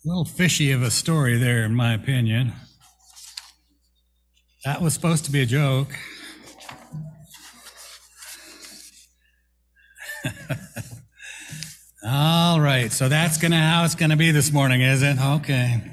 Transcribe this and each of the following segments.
little fishy of a story there, in my opinion. That was supposed to be a joke. All right, so that's how it's gonna be this morning, is it? Okay.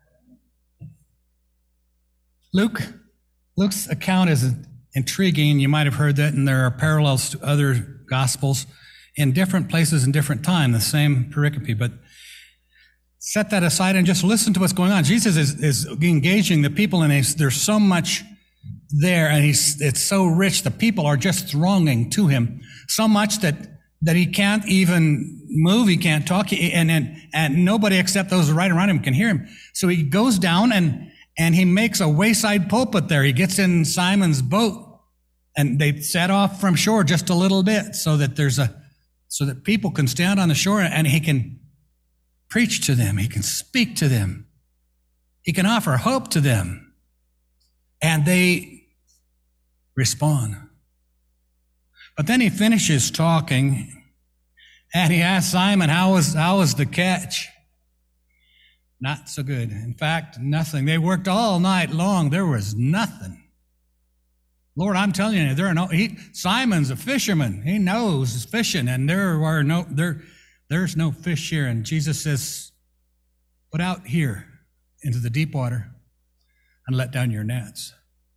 Luke's account is intriguing. You might have heard that, and there are parallels to other Gospels in different places and different time, the same pericope. But set that aside and just listen to what's going on. Jesus is engaging the people, and there's so much there, and it's so rich. The people are just thronging to him, so much that he can't even move, he can't talk, and nobody except those right around him can hear him. So he goes down and he makes a wayside pulpit there. He gets in Simon's boat, and they set off from shore just a little bit so that people can stand on the shore, and he can preach to them. He can speak to them. He can offer hope to them. And they respond. But then he finishes talking, and he asks Simon, how was the catch? Not so good. In fact, nothing. They worked all night long. There was nothing. Lord, I'm telling you, Simon's a fisherman. He knows fishing, and there's no fish here. And Jesus says, put out here into the deep water and let down your nets.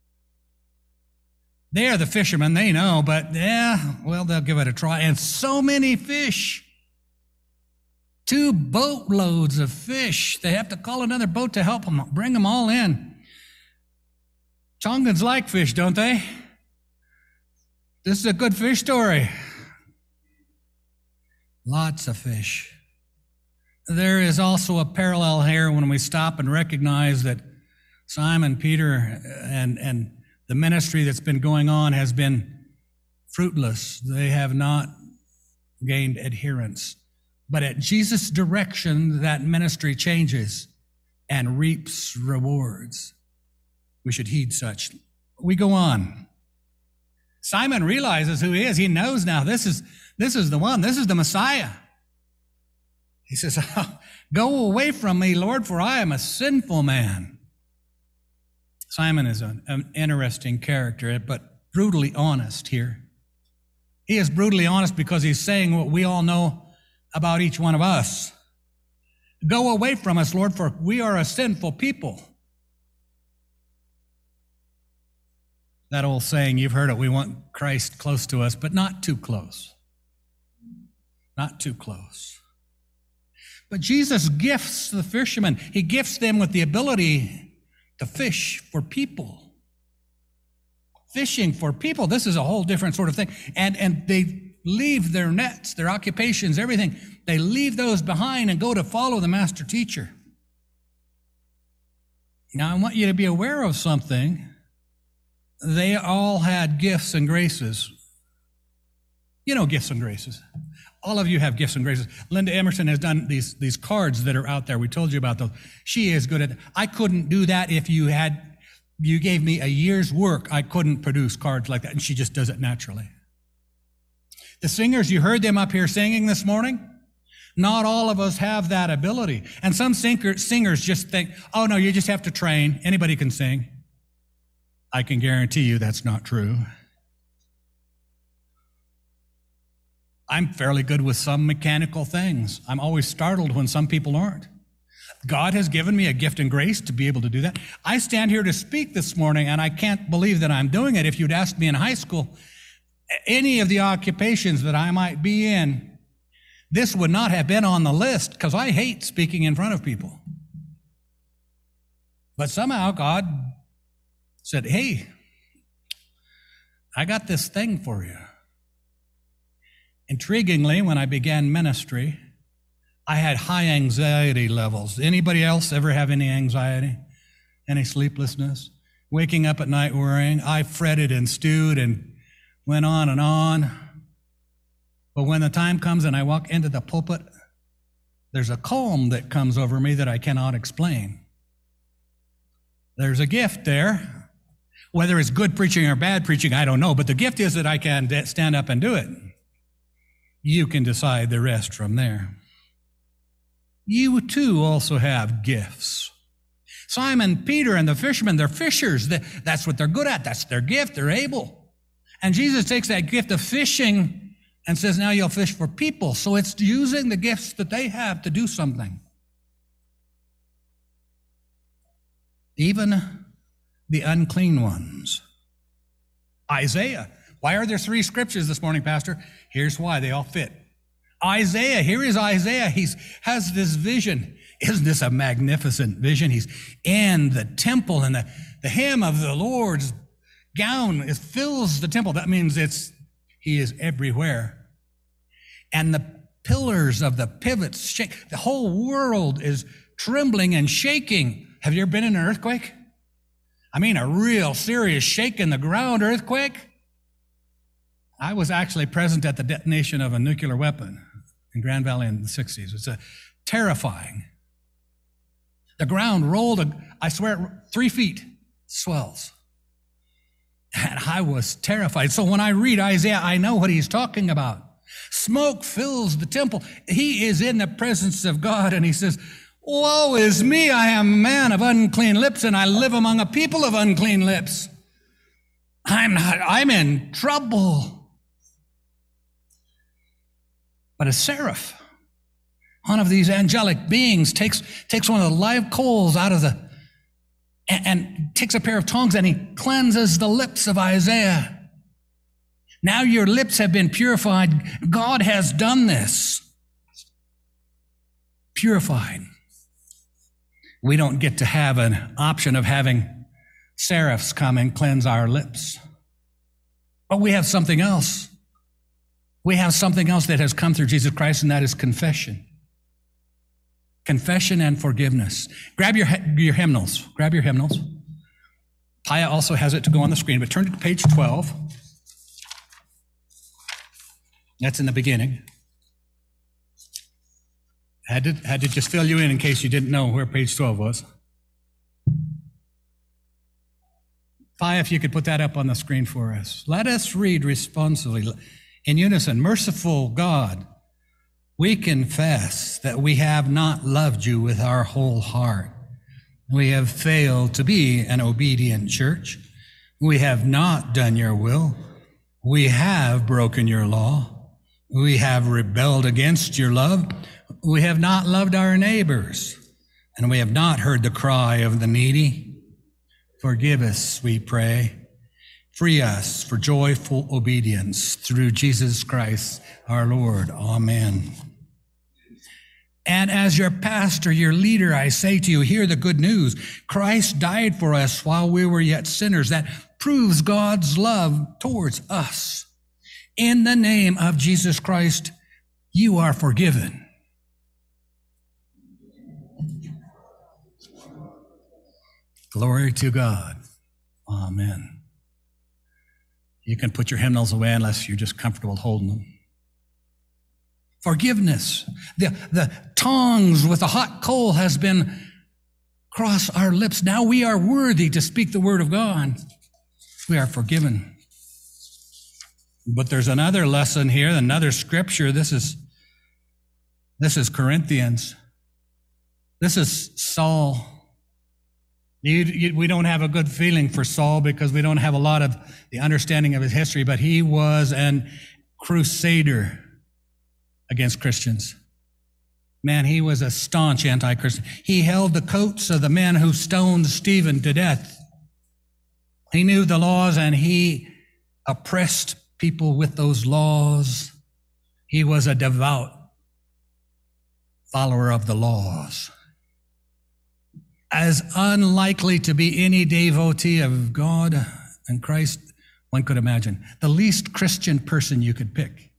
They are the fishermen, they know, but they'll give it a try. And so many fish. 2 boatloads of fish. They have to call another boat to help them, bring them all in. Tongans like fish, don't they? This is a good fish story. Lots of fish. There is also a parallel here when we stop and recognize that Simon Peter and the ministry that's been going on has been fruitless. They have not gained adherence. But at Jesus' direction, that ministry changes and reaps rewards. We should heed such. We go on. Simon realizes who he is. He knows now this is the one. This is the Messiah. He says, go away from me, Lord, for I am a sinful man. Simon is an interesting character, but brutally honest here. He is brutally honest because he's saying what we all know about each one of us. Go away from us, Lord, for we are a sinful people. That old saying, you've heard it, we want Christ close to us, but not too close. Not too close. But Jesus gifts the fishermen. He gifts them with the ability to fish for people. Fishing for people, this is a whole different sort of thing. And they leave their nets, their occupations, everything. They leave those behind and go to follow the master teacher. Now, I want you to be aware of something. They all had gifts and graces. You know gifts and graces. All of you have gifts and graces. Linda Emerson has done these cards that are out there. We told you about those. She is good at it. I couldn't do that if you gave me a year's work. I couldn't produce cards like that, and she just does it naturally. The singers, you heard them up here singing this morning. Not all of us have that ability. And some singers just think, oh no, you just have to train. Anybody can sing. I can guarantee you that's not true. I'm fairly good with some mechanical things. I'm always startled when some people aren't. God has given me a gift and grace to be able to do that. I stand here to speak this morning, and I can't believe that I'm doing it. If you'd asked me in high school, any of the occupations that I might be in, this would not have been on the list because I hate speaking in front of people. But somehow God said, hey, I got this thing for you. Intriguingly, when I began ministry, I had high anxiety levels. Anybody else ever have any anxiety? Any sleeplessness? Waking up at night worrying? I fretted and stewed and went on and on. But when the time comes and I walk into the pulpit, there's a calm that comes over me that I cannot explain. There's a gift there. Whether it's good preaching or bad preaching, I don't know. But the gift is that I can stand up and do it. You can decide the rest from there. you too also have gifts. Simon, Peter, and the fishermen, they're fishers. That's what they're good at. That's their gift. They're able. And Jesus takes that gift of fishing and says, now you'll fish for people. So it's using the gifts that they have to do something. Even the unclean ones. Isaiah. Why are there 3 scriptures this morning, Pastor? Here's why. They all fit. Isaiah. Here is Isaiah. He has this vision. Isn't this a magnificent vision? He's in the temple, and the hem of the Lord's gown fills the temple. That means he is everywhere. And the pillars of the pivots shake. The whole world is trembling and shaking. Have you ever been in an earthquake? I mean, a real serious shake in the ground earthquake. I was actually present at the detonation of a nuclear weapon in Grand Valley in the 60s. It's terrifying. The ground rolled, I swear, 3 feet, swells. And I was terrified. So when I read Isaiah, I know what he's talking about. Smoke fills the temple. He is in the presence of God, and he says, woe is me, I am a man of unclean lips, and I live among a people of unclean lips. I'm in trouble. But a seraph, one of these angelic beings, takes one of the live coals out of and takes a pair of tongs, and he cleanses the lips of Isaiah. Now your lips have been purified. God has done this. Purified. We don't get to have an option of having seraphs come and cleanse our lips. But we have something else. We have something else that has come through Jesus Christ, and that is confession. Confession and forgiveness. Grab your hymnals. Grab your hymnals. Paya also has it to go on the screen, but turn to page 12. That's in the beginning. Had to just fill you in case you didn't know where page 12 was. Paya, if you could put that up on the screen for us. Let us read responsibly. In unison, merciful God, we confess that we have not loved you with our whole heart. We have failed to be an obedient church. We have not done your will. We have broken your law. We have rebelled against your love. We have not loved our neighbors, and we have not heard the cry of the needy. Forgive us, we pray. Free us for joyful obedience through Jesus Christ our Lord. Amen. And as your pastor, your leader, I say to you, hear the good news. Christ died for us while we were yet sinners. That proves God's love towards us. In the name of Jesus Christ, you are forgiven. Glory to God. Amen. You can put your hymnals away unless you're just comfortable holding them. Forgiveness. The tongs with the hot coal has been across our lips. Now we are worthy to speak the word of God. We are forgiven. But there's another lesson here, another scripture. This is Corinthians. This is Saul. We don't have a good feeling for Saul because we don't have a lot of the understanding of his history, but he was an crusader against Christians. Man, he was a staunch anti-Christian. He held the coats of the men who stoned Stephen to death. He knew the laws, and he oppressed people with those laws. He was a devout follower of the laws. As unlikely to be any devotee of God and Christ one could imagine. The least Christian person you could pick.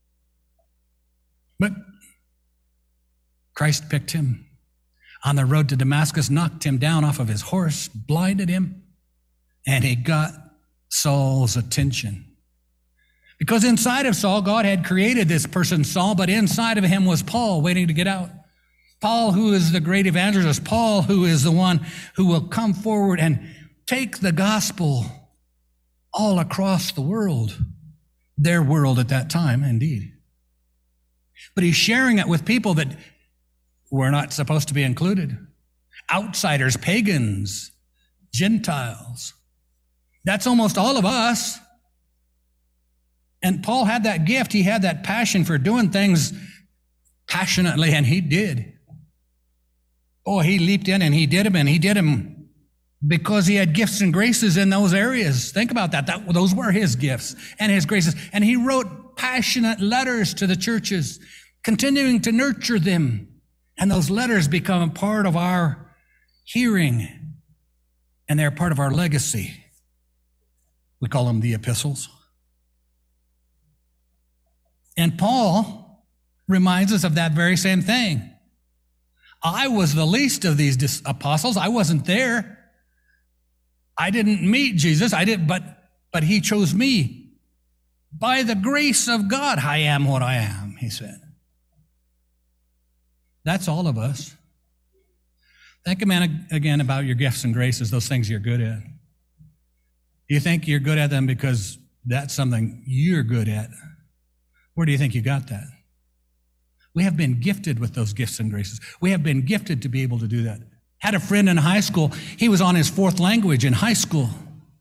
But Christ picked him. On the road to Damascus, knocked him down off of his horse, blinded him, and he got Saul's attention. Because inside of Saul, God had created this person, Saul, but inside of him was Paul waiting to get out. Paul, who is the great evangelist, Paul, who is the one who will come forward and take the gospel all across the world, their world at that time, indeed. But he's sharing it with people that were not supposed to be included. Outsiders, pagans, Gentiles. That's almost all of us. And Paul had that gift. He had that passion for doing things passionately, and he did. Oh, he leaped in and he did them because he had gifts and graces in those areas. Think about that. Those were his gifts and his graces. And he wrote passionate letters to the churches, continuing to nurture them. And those letters become a part of our hearing, and they're part of our legacy. We call them the epistles. And Paul reminds us of that very same thing. I was the least of these apostles. I wasn't there. I didn't meet Jesus. But he chose me. By the grace of God, I am what I am, he said. That's all of us. Think again about your gifts and graces, those things you're good at. You think you're good at them because that's something you're good at. Where do you think you got that? We have been gifted with those gifts and graces. We have been gifted to be able to do that. Had a friend in high school. He was on his fourth language in high school.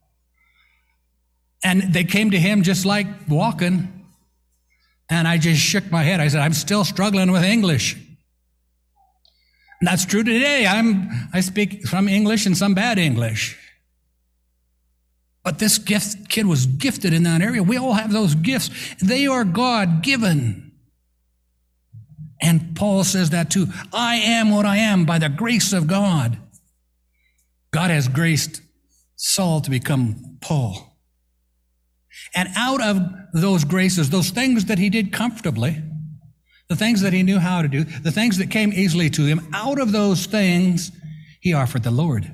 And they came to him just like walking. And I just shook my head. I said, I'm still struggling with English. And that's true today. I speak some English and some bad English. But this kid was gifted in that area. We all have those gifts. They are God-given. And Paul says that too. I am what I am by the grace of God. God has graced Saul to become Paul. And out of those graces, those things that he did comfortably, the things that he knew how to do, the things that came easily to him, out of those things, he offered the Lord.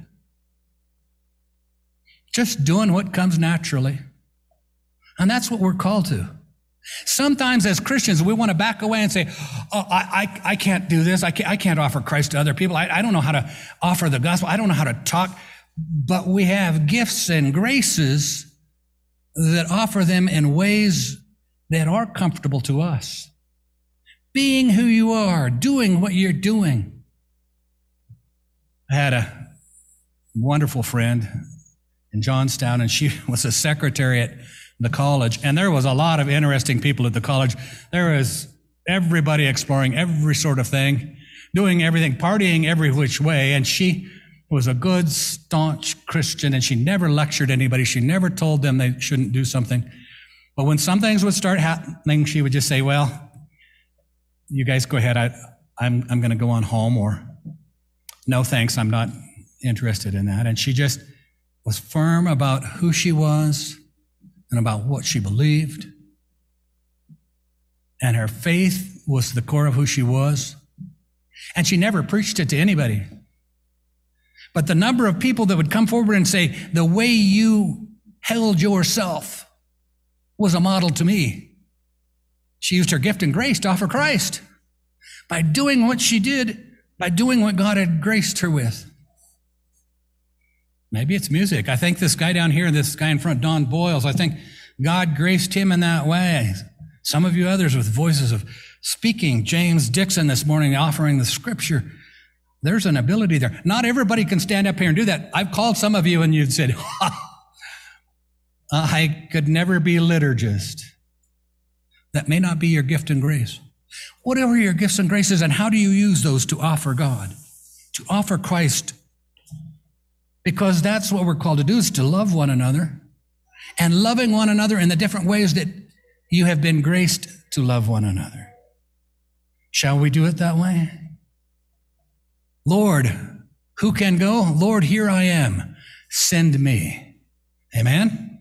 Just doing what comes naturally. And that's what we're called to. Sometimes as Christians, we want to back away and say, oh, I can't do this. I can't offer Christ to other people. I don't know how to offer the gospel. I don't know how to talk. But we have gifts and graces that offer them in ways that are comfortable to us. Being who you are, doing what you're doing. I had a wonderful friend in Johnstown, and she was a secretary at the college, and there was a lot of interesting people at the college. There was everybody exploring every sort of thing, doing everything, partying every which way, and she was a good, staunch Christian, and she never lectured anybody. She never told them they shouldn't do something. But when some things would start happening, she would just say, well, you guys go ahead. I'm going to go on home, or no, thanks, I'm not interested in that. And she just was firm about who she was and about what she believed. And her faith was the core of who she was. And she never preached it to anybody. But the number of people that would come forward and say, the way you held yourself was a model to me. She used her gift and grace to offer Christ by doing what she did, by doing what God had graced her with. Maybe it's music. I think this guy down here, this guy in front, Don Boyles, I think God graced him in that way. Some of you others with voices of speaking. James Dixon this morning offering the scripture. There's an ability there. Not everybody can stand up here and do that. I've called some of you and you've said, I could never be a liturgist. That may not be your gift and grace. Whatever your gifts and graces, and how do you use those to offer God, to offer Christ? Because that's what we're called to do, is to love one another, and loving one another in the different ways that you have been graced to love one another. Shall we do it that way? Lord, who can go? Lord, here I am. Send me. Amen?